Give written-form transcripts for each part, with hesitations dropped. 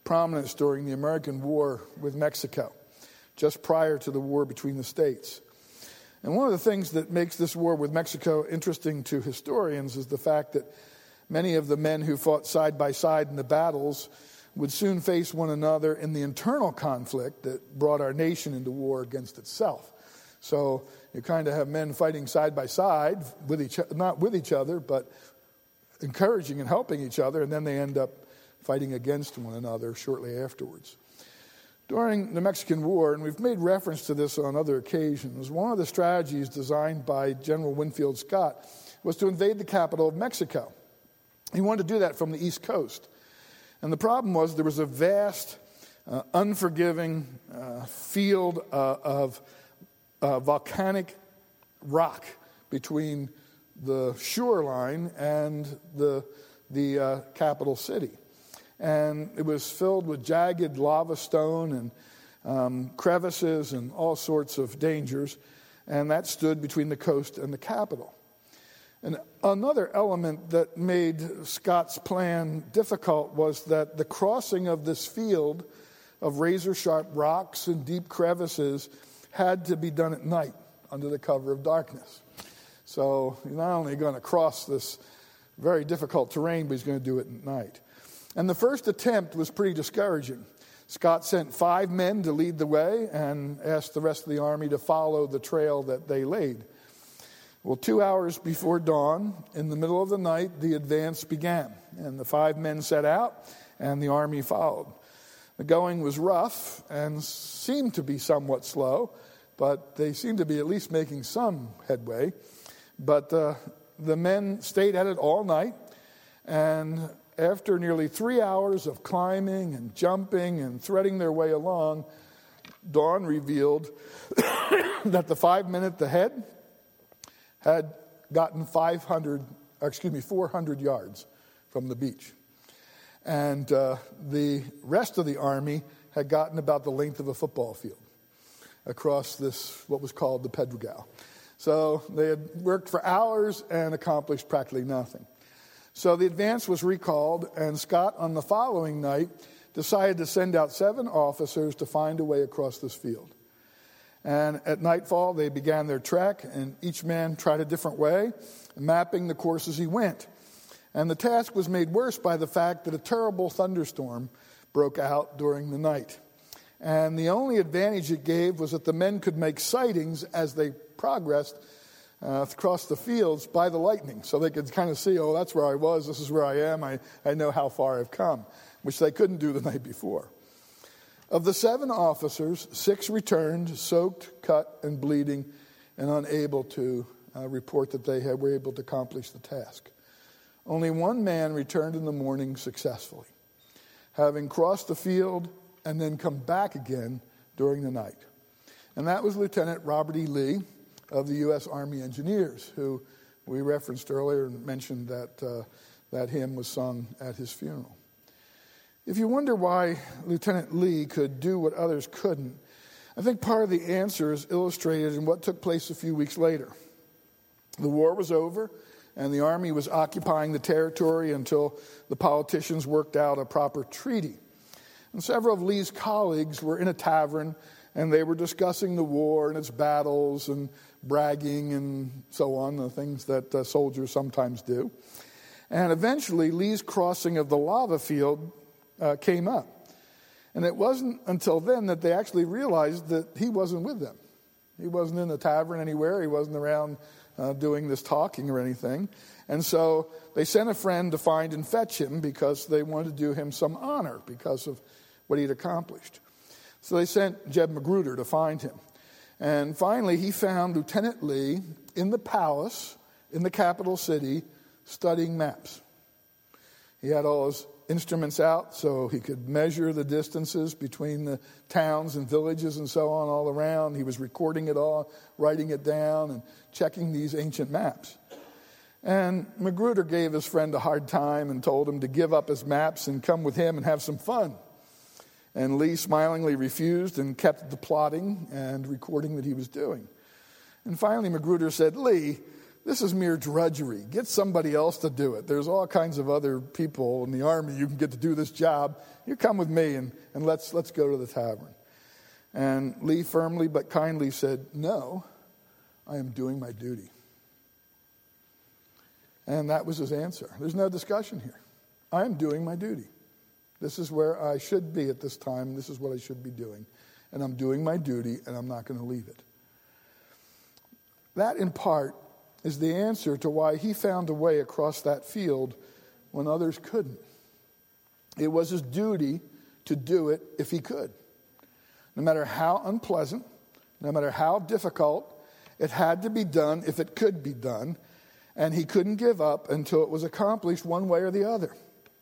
prominence during the American War with Mexico, just prior to the war between the states. And one of the things that makes this war with Mexico interesting to historians is the fact that many of the men who fought side by side in the battles would soon face one another in the internal conflict that brought our nation into war against itself. So you kind of have men fighting side by side, not with each other, but encouraging and helping each other, and then they end up fighting against one another shortly afterwards. During the Mexican War, and we've made reference to this on other occasions, one of the strategies designed by General Winfield Scott was to invade the capital of Mexico. He wanted to do that from the East Coast. And the problem was there was a vast, unforgiving field of volcanic rock between the shoreline and the capital city. And it was filled with jagged lava stone and crevices and all sorts of dangers. And that stood between the coast and the capital. And another element that made Scott's plan difficult was that the crossing of this field of razor-sharp rocks and deep crevices had to be done at night under the cover of darkness. So he's not only going to cross this very difficult terrain, but he's going to do it at night. And the first attempt was pretty discouraging. Scott sent 5 men to lead the way and asked the rest of the army to follow the trail that they laid. Well, 2 hours before dawn, in the middle of the night, the advance began. And the 5 men set out, and the army followed. The going was rough and seemed to be somewhat slow, but they seemed to be at least making some headway. But the men stayed at it all night, and after nearly 3 hours of climbing and jumping and threading their way along, dawn revealed that the 5 men at the head had gotten 400 yards from the beach. And the rest of the army had gotten about the length of a football field across this, what was called the Pedregal. So they had worked for hours and accomplished practically nothing. So the advance was recalled, and Scott, on the following night, decided to send out 7 officers to find a way across this field. And at nightfall, they began their trek, and each man tried a different way, mapping the course as he went. And the task was made worse by the fact that a terrible thunderstorm broke out during the night. And the only advantage it gave was that the men could make sightings as they progressed across the fields by the lightning. So they could kind of see, oh, that's where I was, this is where I am, I know how far I've come, which they couldn't do the night before. Of the 7 officers, 6 returned, soaked, cut, and bleeding, and unable to report that they were able to accomplish the task. Only 1 man returned in the morning successfully, having crossed the field and then come back again during the night. And that was Lieutenant Robert E. Lee of the U.S. Army Engineers, who we referenced earlier and mentioned that hymn was sung at his funeral. If you wonder why Lieutenant Lee could do what others couldn't, I think part of the answer is illustrated in what took place a few weeks later. The war was over, and the Army was occupying the territory until the politicians worked out a proper treaty. And several of Lee's colleagues were in a tavern, and they were discussing the war and its battles and bragging and so on, the things that soldiers sometimes do. And eventually, Lee's crossing of the lava field came up. And it wasn't until then that they actually realized that he wasn't with them. He wasn't in the tavern anywhere. He wasn't around doing this talking or anything. And so they sent a friend to find and fetch him because they wanted to do him some honor because of what he'd accomplished. So they sent Jeb Magruder to find him. And finally, he found Lieutenant Lee in the palace in the capital city studying maps. He had all his instruments out so he could measure the distances between the towns and villages and so on all around. He was recording it all, writing it down, and checking these ancient maps. And Magruder gave his friend a hard time and told him to give up his maps and come with him and have some fun. And Lee smilingly refused and kept the plotting and recording that he was doing. And finally Magruder said, "Lee, This is mere drudgery. Get somebody else to do it. There's all kinds of other people in the army you can get to do this job. You come with me and let's go to the tavern. And Lee firmly but kindly said, no, I am doing my duty. And that was his answer. There's no discussion here. I am doing my duty. This is where I should be at this time. This is what I should be doing. And I'm doing my duty, and I'm not going to leave it. That, in part, is the answer to why he found a way across that field when others couldn't. It was his duty to do it if he could. No matter how unpleasant, no matter how difficult, it had to be done if it could be done, and he couldn't give up until it was accomplished one way or the other.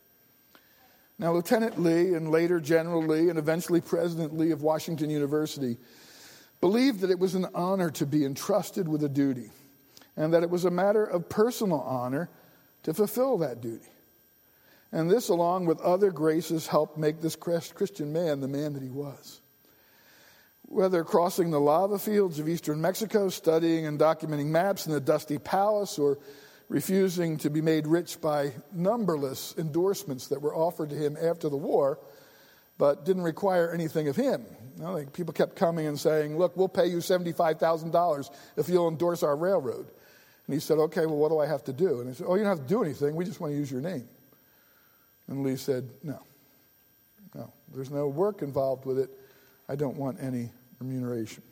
Now, Lieutenant Lee and later General Lee and eventually President Lee of Washington University believed that it was an honor to be entrusted with a duty and that it was a matter of personal honor to fulfill that duty. And this, along with other graces, helped make this Christian man the man that he was. Whether crossing the lava fields of eastern Mexico, studying and documenting maps in a dusty palace, or refusing to be made rich by numberless endorsements that were offered to him after the war, but didn't require anything of him. You know, like people kept coming and saying, look, we'll pay you $75,000 if you'll endorse our railroad. And he said, okay, well, what do I have to do? And he said, oh, you don't have to do anything. We just want to use your name. And Lee said, no, there's no work involved with it. I don't want any remuneration.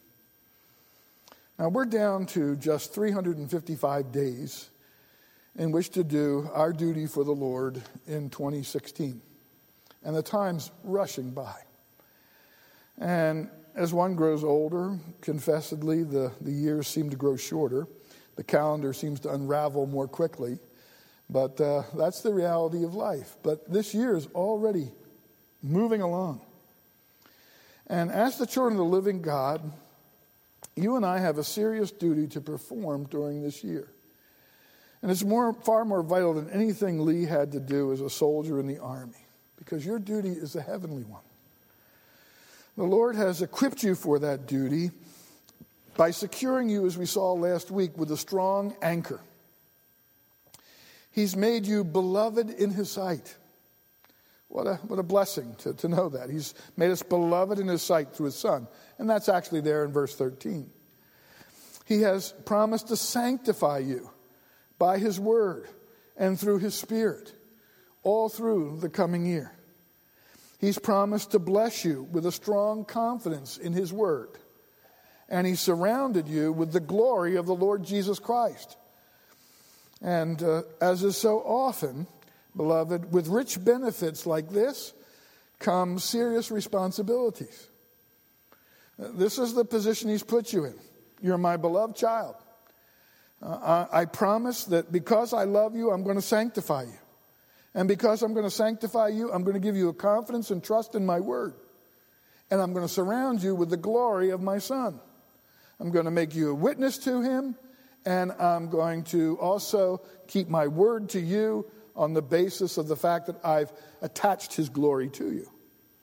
Now, we're down to just 355 days in which to do our duty for the Lord in 2016. And the time's rushing by. And as one grows older, confessedly, the years seem to grow shorter. The calendar seems to unravel more quickly. But that's the reality of life. But this year is already moving along. And as the children of the living God, you and I have a serious duty to perform during this year. And it's far more vital than anything Lee had to do as a soldier in the army, because your duty is a heavenly one. The Lord has equipped you for that duty by securing you, as we saw last week, with a strong anchor. He's made you beloved in his sight. What a blessing to know that. He's made us beloved in his sight through his Son. And that's actually there in verse 13. He has promised to sanctify you by his word and through his Spirit all through the coming year. He's promised to bless you with a strong confidence in his word. And he surrounded you with the glory of the Lord Jesus Christ. And as is so often, beloved, with rich benefits like this come serious responsibilities. This is the position he's put you in. You're my beloved child. I promise that because I love you, I'm going to sanctify you. And because I'm going to sanctify you, I'm going to give you a confidence and trust in my word. And I'm going to surround you with the glory of my Son. I'm going to make you a witness to him. And I'm going to also keep my word to you on the basis of the fact that I've attached his glory to you.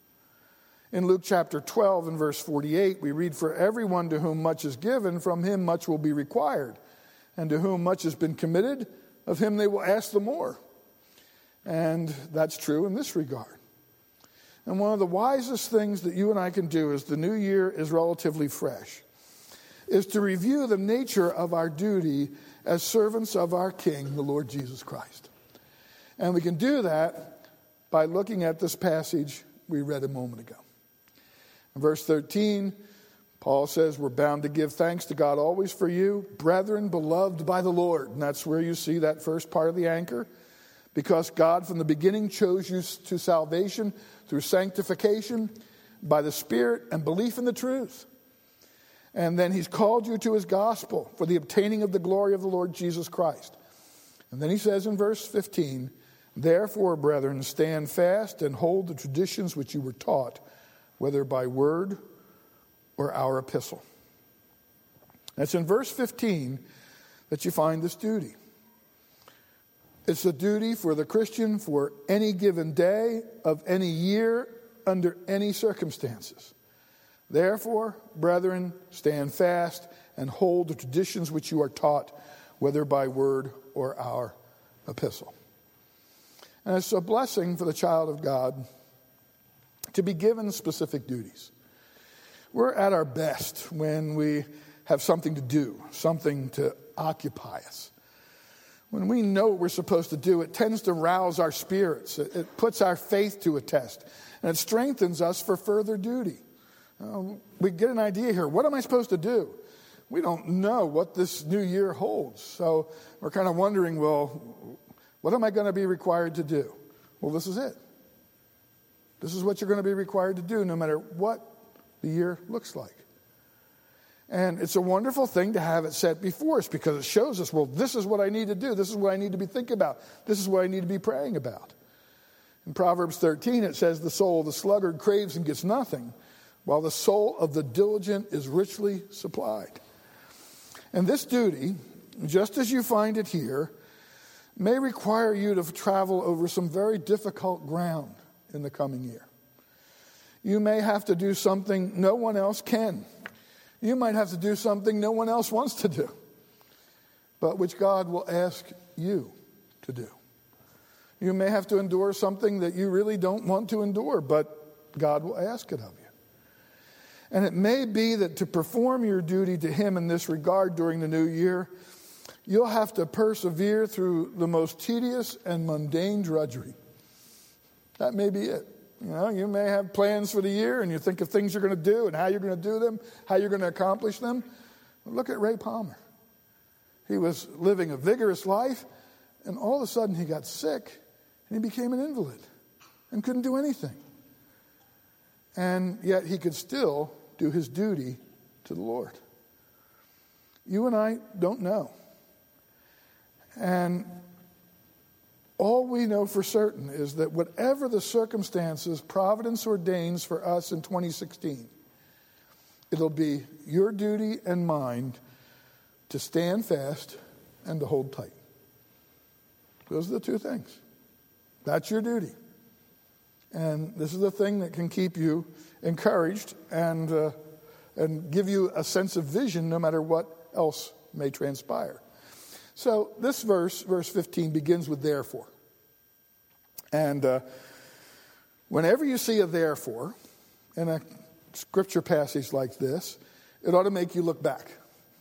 In Luke chapter 12 and verse 48, we read, "For everyone to whom much is given, from him much will be required. And to whom much has been committed, of him they will ask the more." And that's true in this regard. And one of the wisest things that you and I can do as the new year is relatively fresh is to review the nature of our duty as servants of our King, the Lord Jesus Christ. And we can do that by looking at this passage we read a moment ago. In verse 13, Paul says, we're bound to give thanks to God always for you, brethren, beloved by the Lord. And that's where you see that first part of the anchor. Because God from the beginning chose you to salvation through sanctification by the Spirit and belief in the truth. And then he's called you to his gospel for the obtaining of the glory of the Lord Jesus Christ. And then he says in verse 15, therefore, brethren, stand fast and hold the traditions which you were taught, whether by word or our epistle. That's in verse 15 that you find this duty. It's a duty for the Christian for any given day of any year under any circumstances. Therefore, brethren, stand fast and hold the traditions which you are taught, whether by word or our epistle. And it's a blessing for the child of God to be given specific duties. We're at our best when we have something to do, something to occupy us. When we know what we're supposed to do, it tends to rouse our spirits. It puts our faith to a test. And it strengthens us for further duty. We get an idea here. What am I supposed to do? We don't know what this new year holds. So we're kind of wondering, well, what am I going to be required to do? Well, this is it. This is what you're going to be required to do no matter what the year looks like. And it's a wonderful thing to have it set before us because it shows us, well, this is what I need to do. This is what I need to be thinking about. This is what I need to be praying about. In Proverbs 13, it says, the soul of the sluggard craves and gets nothing, while the soul of the diligent is richly supplied. And this duty, just as you find it here, may require you to travel over some very difficult ground in the coming year. You may have to do something no one else can. You might have to do something no one else wants to do, but which God will ask you to do. You may have to endure something that you really don't want to endure, but God will ask it of you. And it may be that to perform your duty to Him in this regard during the new year, you'll have to persevere through the most tedious and mundane drudgery. That may be it. You know, you may have plans for the year and you think of things you're going to do and how you're going to do them, how you're going to accomplish them. Look at Ray Palmer. He was living a vigorous life and all of a sudden he got sick and he became an invalid and couldn't do anything. And yet he could still do his duty to the Lord. You and I don't know. And all we know for certain is that whatever the circumstances Providence ordains for us in 2016, it'll be your duty and mine to stand fast and to hold tight. Those are the two things. That's your duty. And this is the thing that can keep you encouraged and give you a sense of vision no matter what else may transpire. So this verse 15, begins with therefore. And whenever you see a therefore in a scripture passage like this, it ought to make you look back.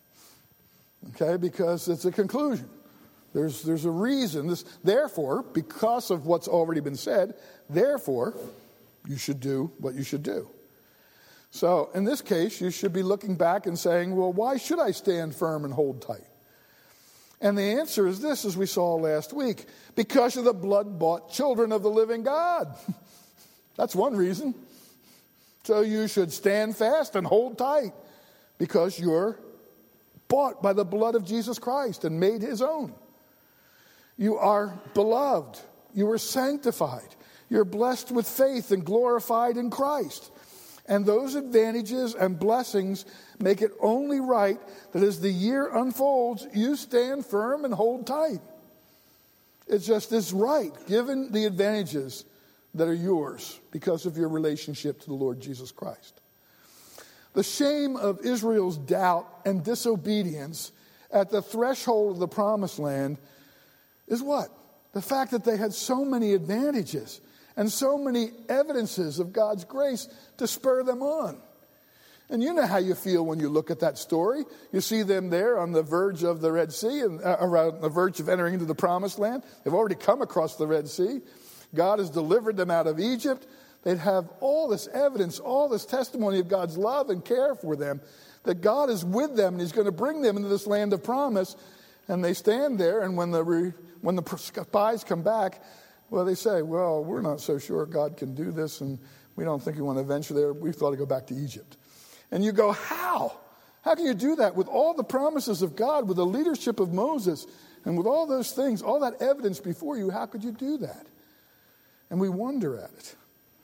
Okay, because it's a conclusion. There's a reason. Therefore, because of what's already been said, therefore, you should do what you should do. So in this case, you should be looking back and saying, well, why should I stand firm and hold tight? And the answer is this, as we saw last week, because of the blood-bought children of the living God. That's one reason. So you should stand fast and hold tight because you're bought by the blood of Jesus Christ and made His own. You are beloved. You are sanctified. You're blessed with faith and glorified in Christ. And those advantages and blessings make it only right that as the year unfolds, you stand firm and hold tight. It just is right, given the advantages that are yours because of your relationship to the Lord Jesus Christ. The shame of Israel's doubt and disobedience at the threshold of the promised land is what? The fact that they had so many advantages and so many evidences of God's grace to spur them on. And you know how you feel when you look at that story. You see them there on the verge of the Red Sea, and around the verge of entering into the Promised Land. They've already come across the Red Sea. God has delivered them out of Egypt. They'd have all this evidence, all this testimony of God's love and care for them, that God is with them and He's going to bring them into this land of promise. And they stand there, and when the spies come back, well, they say, well, we're not so sure God can do this, and we don't think we want to venture there. We thought to go back to Egypt. And you go, how? How can you do that with all the promises of God, with the leadership of Moses, and with all those things, all that evidence before you? How could you do that? And we wonder at it.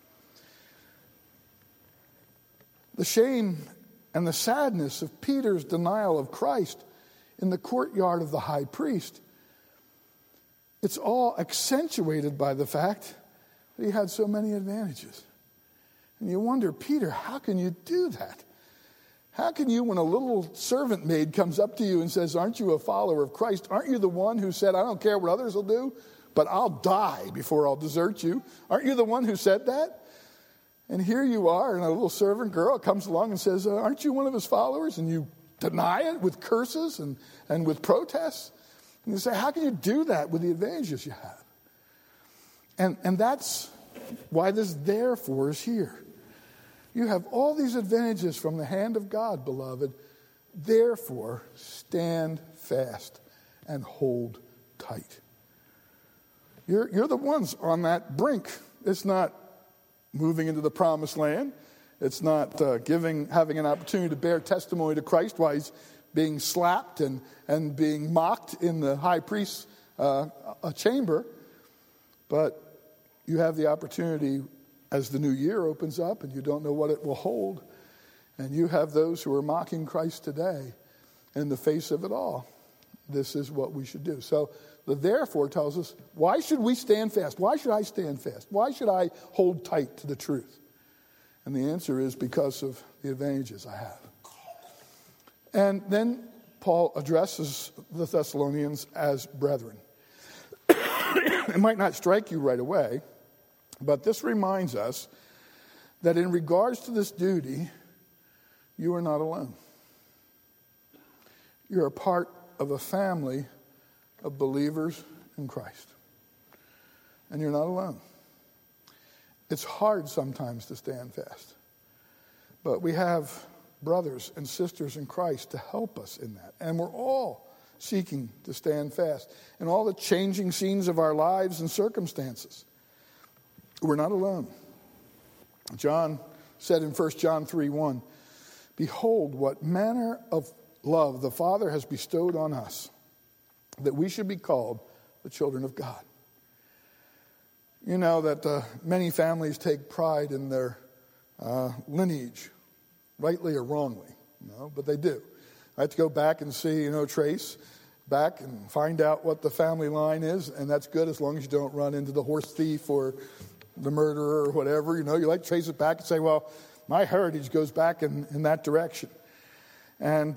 The shame and the sadness of Peter's denial of Christ in the courtyard of the high priest, it's all accentuated by the fact that he had so many advantages. And you wonder, Peter, how can you do that? How can you, when a little servant maid comes up to you and says, aren't you a follower of Christ? Aren't you the one who said, I don't care what others will do, but I'll die before I'll desert you? Aren't you the one who said that? And here you are, and a little servant girl comes along and says, aren't you one of his followers? And you deny it with curses and with protests. And you say, how can you do that with the advantages you have? And that's why this therefore is here. You have all these advantages from the hand of God, beloved. Therefore, stand fast and hold tight. You're the ones on that brink. It's not moving into the promised land. It's not having an opportunity to bear testimony to Christ while he's being slapped and being mocked in the high priest's chamber. But you have the opportunity as the new year opens up and you don't know what it will hold. And you have those who are mocking Christ today in the face of it all. This is what we should do. So the therefore tells us, why should we stand fast? Why should I stand fast? Why should I hold tight to the truth? And the answer is because of the advantages I have. And then Paul addresses the Thessalonians as brethren. It might not strike you right away, but this reminds us that in regards to this duty, you are not alone. You're a part of a family of believers in Christ. And you're not alone. It's hard sometimes to stand fast. But we have brothers and sisters in Christ to help us in that. And we're all seeking to stand fast in all the changing scenes of our lives and circumstances. We're not alone. John said in 1 John 3:1, behold, what manner of love the Father has bestowed on us, that we should be called the children of God. You know that many families take pride in their lineage, rightly or wrongly, but they do. I have to go back and see, trace back and find out what the family line is, and that's good as long as you don't run into the horse thief or the murderer or whatever. You like to trace it back and say, well, my heritage goes back in that direction. And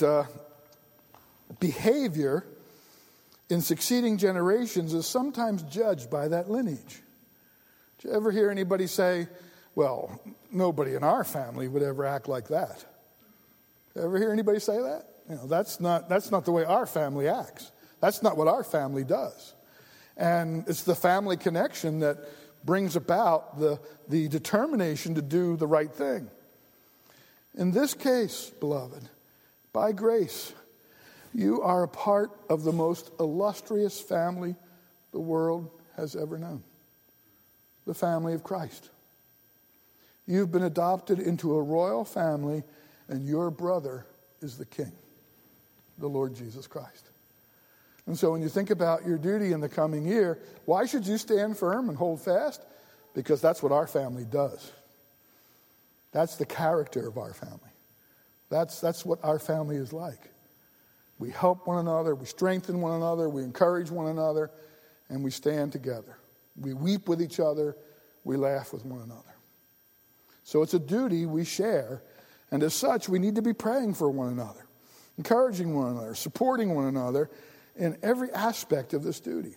behavior in succeeding generations is sometimes judged by that lineage. Did you ever hear anybody say, well, nobody in our family would ever act like that? Ever hear anybody say that? That's not the way our family acts. That's not what our family does. And it's the family connection that brings about the determination to do the right thing. In this case, beloved, by grace, you are a part of the most illustrious family the world has ever known. The family of Christ. You've been adopted into a royal family, and your brother is the King, the Lord Jesus Christ. And so when you think about your duty in the coming year, why should you stand firm and hold fast? Because that's what our family does. That's the character of our family. That's what our family is like. We help one another, we strengthen one another, we encourage one another, and we stand together. We weep with each other, we laugh with one another. So it's a duty we share, and as such, we need to be praying for one another, encouraging one another, supporting one another in every aspect of this duty.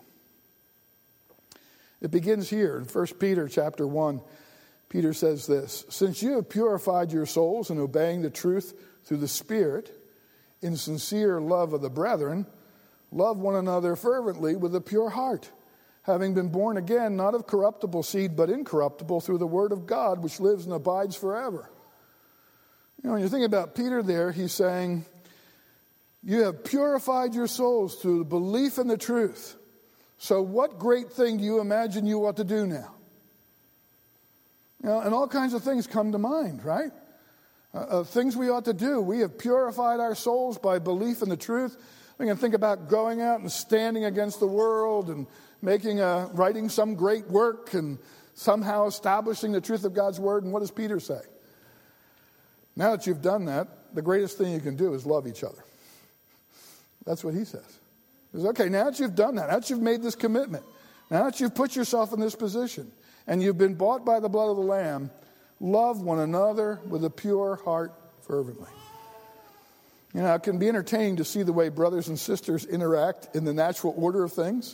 It begins here in 1 Peter chapter 1. Peter says this, since you have purified your souls in obeying the truth through the Spirit, in sincere love of the brethren, love one another fervently with a pure heart, having been born again, not of corruptible seed, but incorruptible, through the word of God, which lives and abides forever. When you think about Peter there, he's saying, you have purified your souls through the belief in the truth. So what great thing do you imagine you ought to do now? And all kinds of things come to mind, right? Things we ought to do. We have purified our souls by belief in the truth. We can think about going out and standing against the world and writing some great work and somehow establishing the truth of God's word. And what does Peter say? Now that you've done that, the greatest thing you can do is love each other. That's what he says. He says, okay, now that you've done that, now that you've made this commitment, now that you've put yourself in this position, and you've been bought by the blood of the Lamb, love one another with a pure heart fervently. You know, it can be entertaining to see the way brothers and sisters interact in the natural order of things.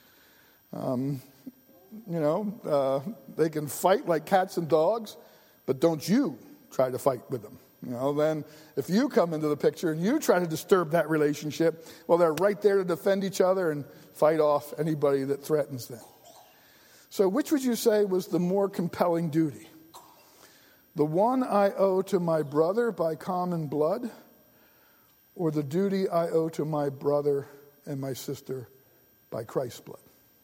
They can fight like cats and dogs, but don't you try to fight with them. Then if you come into the picture and you try to disturb that relationship, well, they're right there to defend each other and fight off anybody that threatens them. So which would you say was the more compelling duty? The one I owe to my brother by common blood, or the duty I owe to my brother and my sister by Christ's blood?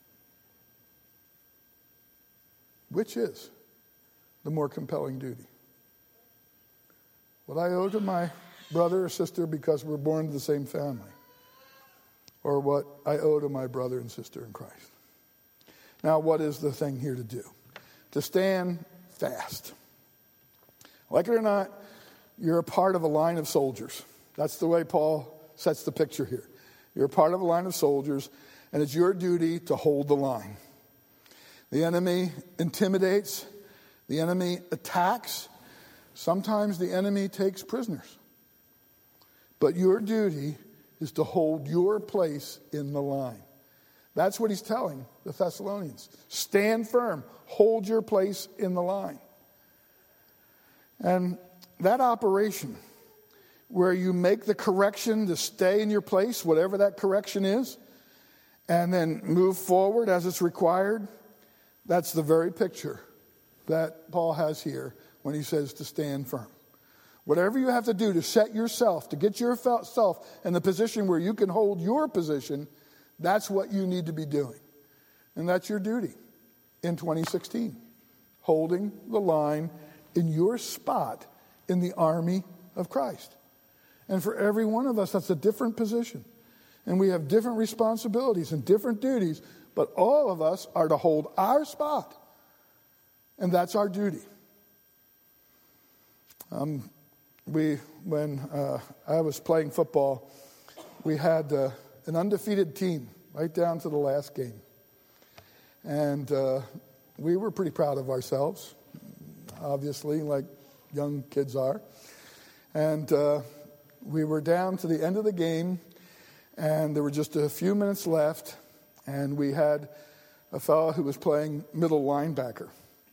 Which is the more compelling duty? What I owe to my brother or sister because we're born to the same family, or what I owe to my brother and sister in Christ? Now, what is the thing here to do? To stand fast. Like it or not, you're a part of a line of soldiers. That's the way Paul sets the picture here. You're a part of a line of soldiers, and it's your duty to hold the line. The enemy intimidates. The enemy attacks. Sometimes the enemy takes prisoners. But your duty is to hold your place in the line. That's what he's telling the Thessalonians. Stand firm. Hold your place in the line. And that operation, where you make the correction to stay in your place, whatever that correction is, and then move forward as it's required, that's the very picture that Paul has here when he says to stand firm. Whatever you have to do to set yourself, to get yourself in the position where you can hold your position, that's what you need to be doing. And that's your duty in 2016. Holding the line in your spot in the army of Christ. And for every one of us, that's a different position. And we have different responsibilities and different duties, but all of us are to hold our spot. And that's our duty. When I was playing football, we had an undefeated team right down to the last game. And we were pretty proud of ourselves, obviously, like young kids are. And we were down to the end of the game, and there were just a few minutes left, and we had a fellow who was playing middle linebacker.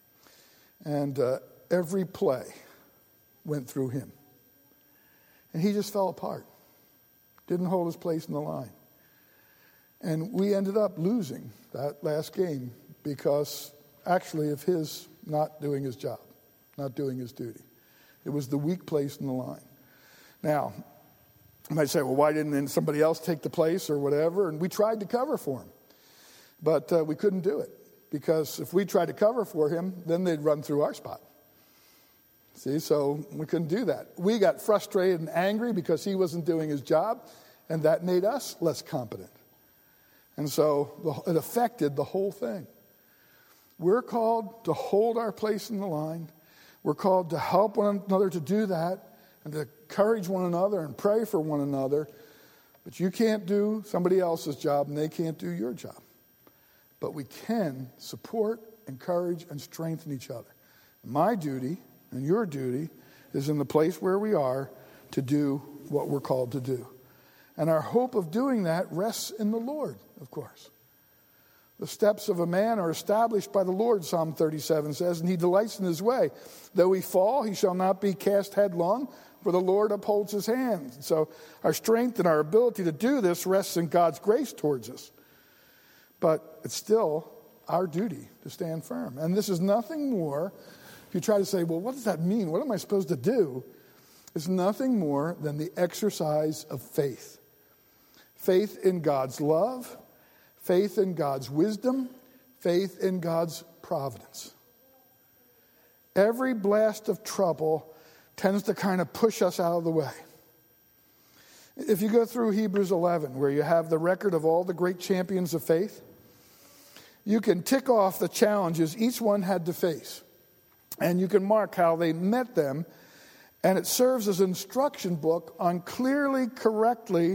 And every play went through him. And he just fell apart. Didn't hold his place in the line. And we ended up losing that last game because actually of his not doing his job, not doing his duty. It was the weak place in the line. Now, you might say, well, why didn't somebody else take the place or whatever? And we tried to cover for him. But we couldn't do it. Because if we tried to cover for him, then they'd run through our spot. See, so we couldn't do that. We got frustrated and angry because he wasn't doing his job, and that made us less competent. And so it affected the whole thing. We're called to hold our place in the line. We're called to help one another to do that and to encourage one another and pray for one another. But you can't do somebody else's job, and they can't do your job. But we can support, encourage, and strengthen each other. My duty and your duty is in the place where we are to do what we're called to do. And our hope of doing that rests in the Lord, of course. The steps of a man are established by the Lord, Psalm 37 says, and he delights in his way. Though he fall, he shall not be cast headlong, for the Lord upholds his hand. So our strength and our ability to do this rests in God's grace towards us. But it's still our duty to stand firm. And this is nothing more, if you try to say, well, what does that mean? What am I supposed to do? It's nothing more than the exercise of faith. Faith in God's love, faith in God's wisdom, faith in God's providence. Every blast of trouble tends to kind of push us out of the way. If you go through Hebrews 11, where you have the record of all the great champions of faith, you can tick off the challenges each one had to face. And you can mark how they met them. And it serves as an instruction book on correctly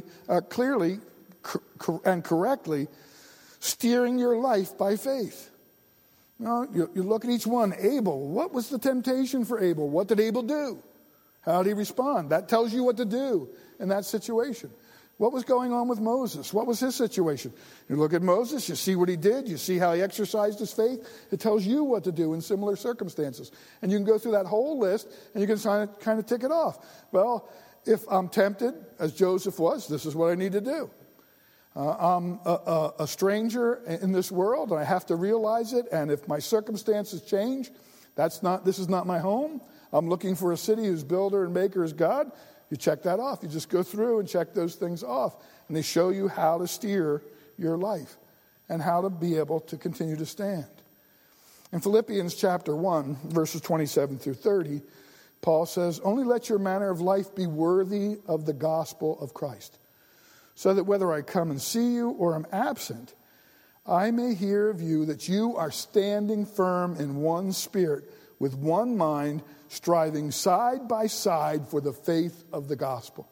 steering your life by faith. You look at each one. Abel, what was the temptation for Abel? What did Abel do? How did he respond? That tells you what to do. in that situation. What was going on with Moses? What was his situation? You look at Moses, you see what he did, you see how he exercised his faith. It tells you what to do in similar circumstances. And you can go through that whole list and you can kind of tick it off. Well, if I'm tempted, as Joseph was, this is what I need to do. I'm a stranger in this world and I have to realize it. And if my circumstances change, this is not my home. I'm looking for a city whose builder and maker is God. You check that off. You just go through and check those things off. And they show you how to steer your life and how to be able to continue to stand. In Philippians chapter 1, verses 27 through 30, Paul says, "Only let your manner of life be worthy of the gospel of Christ, so that whether I come and see you or am absent, I may hear of you that you are standing firm in one spirit, with one mind, striving side by side for the faith of the gospel,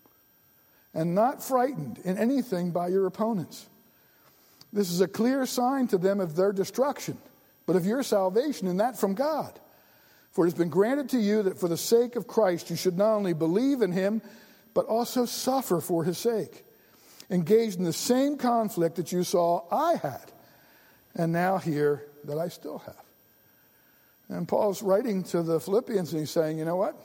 and not frightened in anything by your opponents. This is a clear sign to them of their destruction, but of your salvation, and that from God. For it has been granted to you that for the sake of Christ you should not only believe in him, but also suffer for his sake, engaged in the same conflict that you saw I had, and now hear that I still have." And Paul's writing to the Philippians and he's saying, you know what?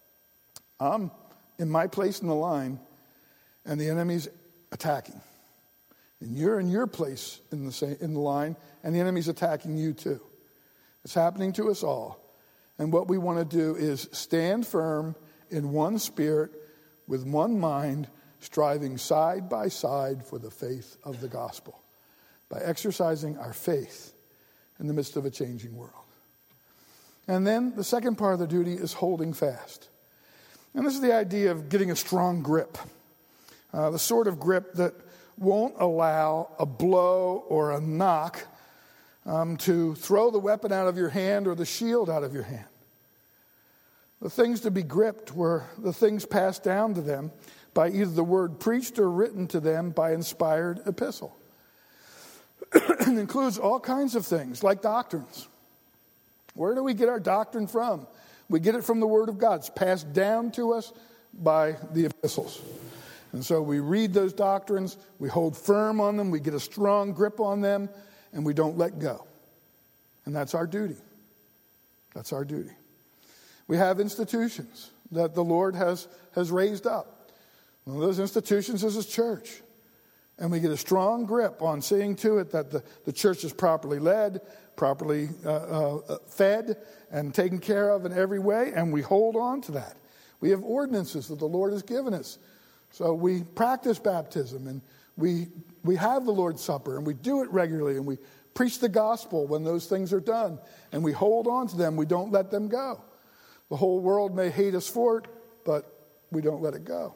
I'm in my place in the line and the enemy's attacking. And you're in your place in the line and the enemy's attacking you too. It's happening to us all. And what we want to do is stand firm in one spirit with one mind, striving side by side for the faith of the gospel by exercising our faith in the midst of a changing world. And then the second part of the duty is holding fast. And this is the idea of getting a strong grip. The sort of grip that won't allow a blow or a knock to throw the weapon out of your hand or the shield out of your hand. The things to be gripped were the things passed down to them by either the word preached or written to them by inspired epistle. It includes all kinds of things like doctrines. Where do we get our doctrine from? We get it from the Word of God. It's passed down to us by the epistles. And so we read those doctrines, we hold firm on them, we get a strong grip on them, and we don't let go. And that's our duty. That's our duty. We have institutions that the Lord has raised up. One of those institutions is His church. And we get a strong grip on seeing to it that the church is properly led, properly fed, and taken care of in every way, and we hold on to that. We have ordinances that the Lord has given us. So we practice baptism, and we have the Lord's Supper, and we do it regularly, and we preach the gospel when those things are done, and we hold on to them. We don't let them go. The whole world may hate us for it, but we don't let it go.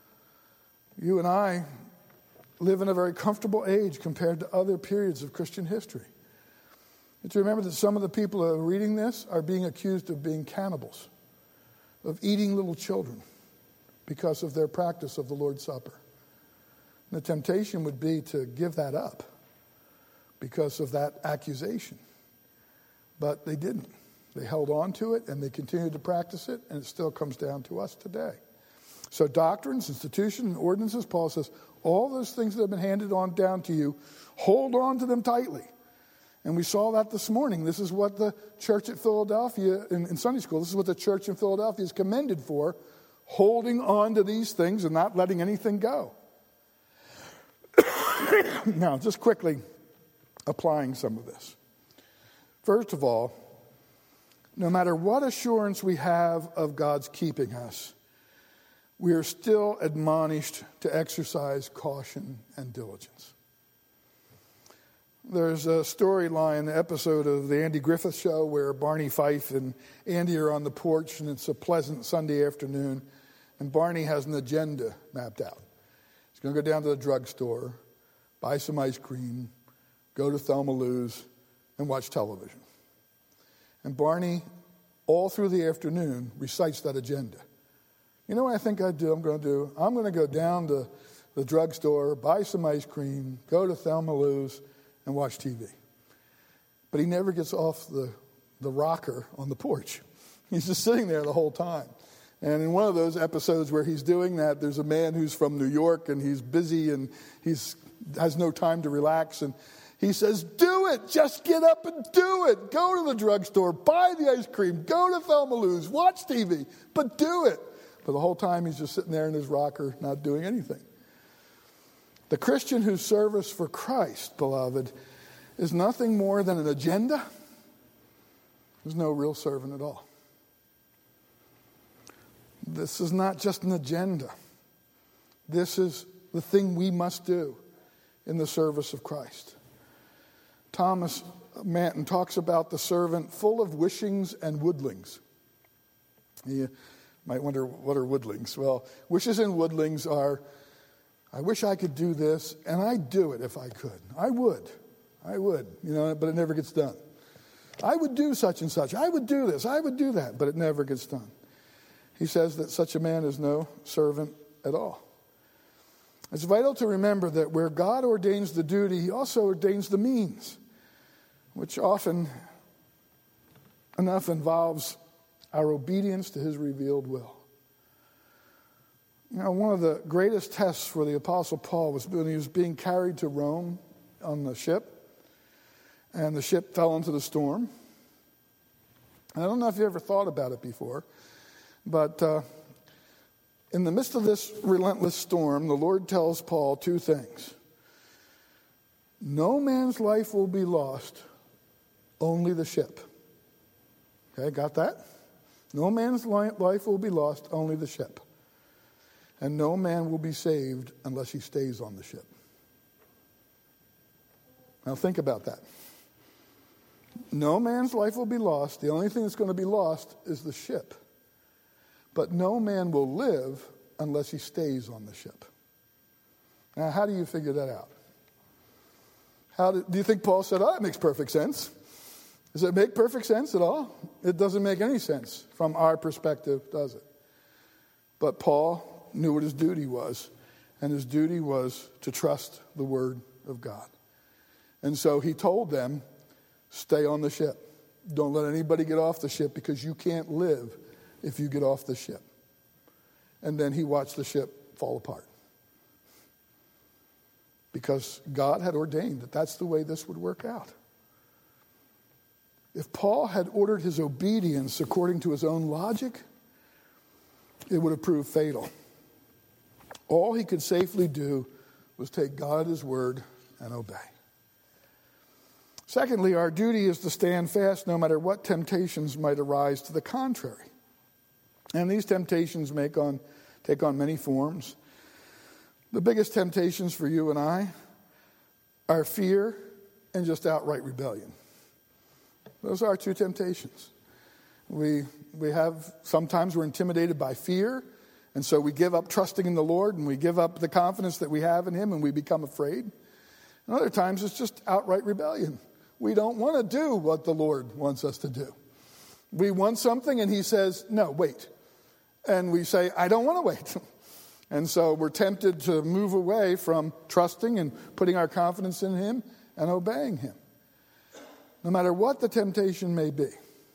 You and I live in a very comfortable age compared to other periods of Christian history. And to remember that some of the people who are reading this are being accused of being cannibals, of eating little children because of their practice of the Lord's Supper. And the temptation would be to give that up because of that accusation. But they didn't. They held on to it and they continued to practice it, and it still comes down to us today. So doctrines, institutions, and ordinances, Paul says, all those things that have been handed on down to you, hold on to them tightly. And we saw that this morning. This is what the church at Philadelphia, in Sunday school, this is what the church in Philadelphia is commended for, holding on to these things and not letting anything go. Now, just quickly applying some of this. First of all, no matter what assurance we have of God's keeping us, we are still admonished to exercise caution and diligence. There's a storyline, episode of the Andy Griffith Show where Barney Fife and Andy are on the porch, and it's a pleasant Sunday afternoon, and Barney has an agenda mapped out. He's going to go down to the drugstore, buy some ice cream, go to Thelma Lou's, and watch television. And Barney, all through the afternoon, recites that agenda. You know what I think I'm going to go down to the drugstore, buy some ice cream, go to Thelma Lou's, and watch TV. But he never gets off the rocker on the porch. He's just sitting there the whole time. And in one of those episodes where he's doing that, there's a man who's from New York, and he's busy, and has no time to relax. And he says, do it. Just get up and do it. Go to the drugstore, buy the ice cream, go to Thelma Lou's, watch TV, but do it. But the whole time he's just sitting there in his rocker, not doing anything. The Christian whose service for Christ, beloved, is nothing more than an agenda, is no real servant at all. This is not just an agenda. This is the thing we must do in the service of Christ. Thomas Manton talks about the servant full of wishings and woodlings. You might wonder, what are woodlings? Well, wishes and woodlings are, I wish I could do this, and I'd do it if I could. I would, but it never gets done. I would do such and such. I would do this. I would do that, but it never gets done. He says that such a man is no servant at all. It's vital to remember that where God ordains the duty, he also ordains the means, which often enough involves our obedience to his revealed will. You know, one of the greatest tests for the Apostle Paul was when he was being carried to Rome on the ship, and the ship fell into the storm. And I don't know if you ever thought about it before, but in the midst of this relentless storm, the Lord tells Paul two things. No man's life will be lost, only the ship. Okay, got that? No man's life will be lost, only the ship. And no man will be saved unless he stays on the ship. Now think about that. No man's life will be lost. The only thing that's going to be lost is the ship. But no man will live unless he stays on the ship. Now, how do you figure that out? Do you think Paul said, that makes perfect sense? Does it make perfect sense at all? It doesn't make any sense from our perspective, does it? But Paul knew what his duty was, and his duty was to trust the word of God. And so he told them, stay on the ship. Don't let anybody get off the ship, because you can't live if you get off the ship. And then he watched the ship fall apart. Because God had ordained that that's the way this would work out. If Paul had ordered his obedience according to his own logic, it would have proved fatal. All he could safely do was take God at his word and obey. Secondly, our duty is to stand fast no matter what temptations might arise to the contrary. And these temptations take on many forms. The biggest temptations for you and I are fear and just outright rebellion. Those are our two temptations. Sometimes we're intimidated by fear, and so we give up trusting in the Lord, and we give up the confidence that we have in him, and we become afraid. And other times it's just outright rebellion. We don't want to do what the Lord wants us to do. We want something, and he says, no, wait. And we say, I don't want to wait. And so we're tempted to move away from trusting and putting our confidence in him and obeying him. No matter what the temptation may be,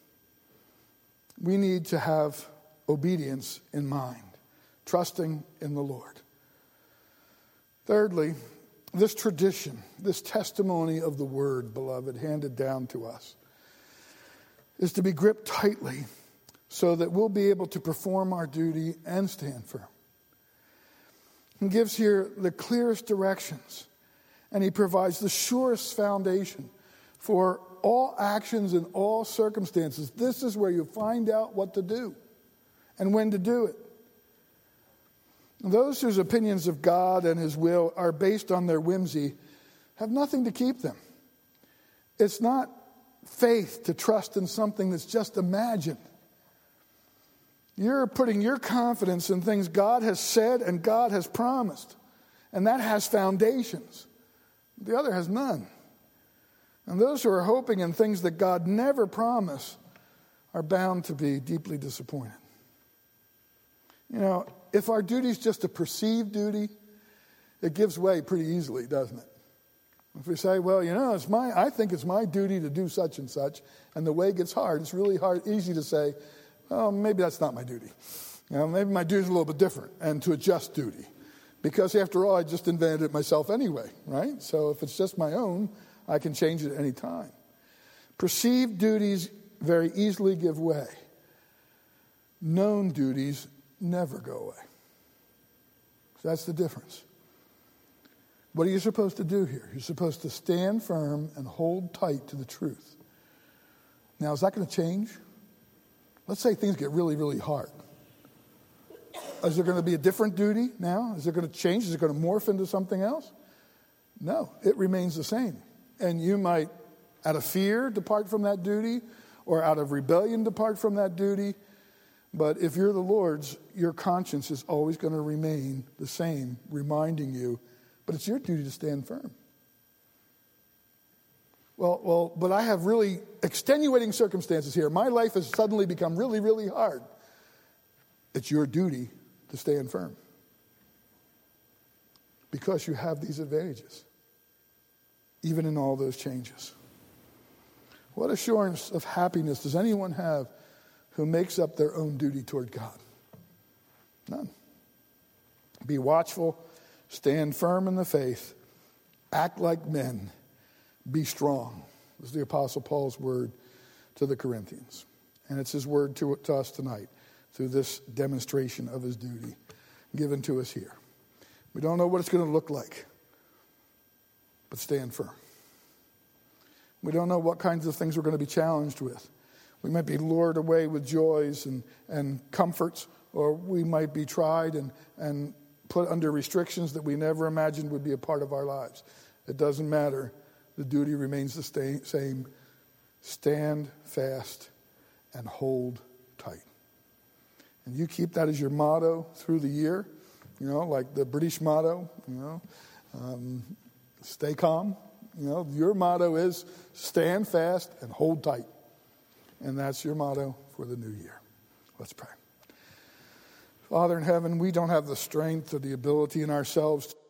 we need to have obedience in mind, trusting in the Lord. Thirdly, this tradition, this testimony of the word, beloved, handed down to us, is to be gripped tightly so that we'll be able to perform our duty and stand firm. He gives here the clearest directions, and he provides the surest foundation for all actions in all circumstances. This is where you find out what to do and when to do it. Those whose opinions of God and his will are based on their whimsy have nothing to keep them. It's not faith to trust in something that's just imagined. You're putting your confidence in things God has said and God has promised. And that has foundations. The other has none. And those who are hoping in things that God never promised are bound to be deeply disappointed. You know, if our duty is just a perceived duty, it gives way pretty easily, doesn't it? If we say, well, I think it's my duty to do such and such, and the way gets hard, it's really easy to say, oh, maybe that's not my duty. Now, maybe my duty is a little bit different, and to adjust duty. Because after all, I just invented it myself anyway, right? So if it's just my own, I can change it at any time. Perceived duties very easily give way. Known duties never go away. So that's the difference. What are you supposed to do here? You're supposed to stand firm and hold tight to the truth. Now, is that going to change? Let's say things get really, really hard. Is there going to be a different duty now? Is it going to change? Is it going to morph into something else? No, it remains the same. And you might, out of fear, depart from that duty, or out of rebellion, depart from that duty. But if you're the Lord's, your conscience is always going to remain the same, reminding you, but it's your duty to stand firm. Well, but I have really extenuating circumstances here. My life has suddenly become really, really hard. It's your duty to stand firm. Because you have these advantages, even in all those changes. What assurance of happiness does anyone have who makes up their own duty toward God? None. Be watchful, stand firm in the faith, act like men, be strong. This is the Apostle Paul's word to the Corinthians. And it's his word to us tonight through this demonstration of his duty given to us here. We don't know what it's going to look like, but stand firm. We don't know what kinds of things we're going to be challenged with. We might be lured away with joys and comforts, or we might be tried and put under restrictions that we never imagined would be a part of our lives. It doesn't matter. The duty remains the same. Stand fast and hold tight. And you keep that as your motto through the year, like the British motto, stay calm. Your motto is stand fast and hold tight. And that's your motto for the new year. Let's pray. Father in heaven, we don't have the strength or the ability in ourselves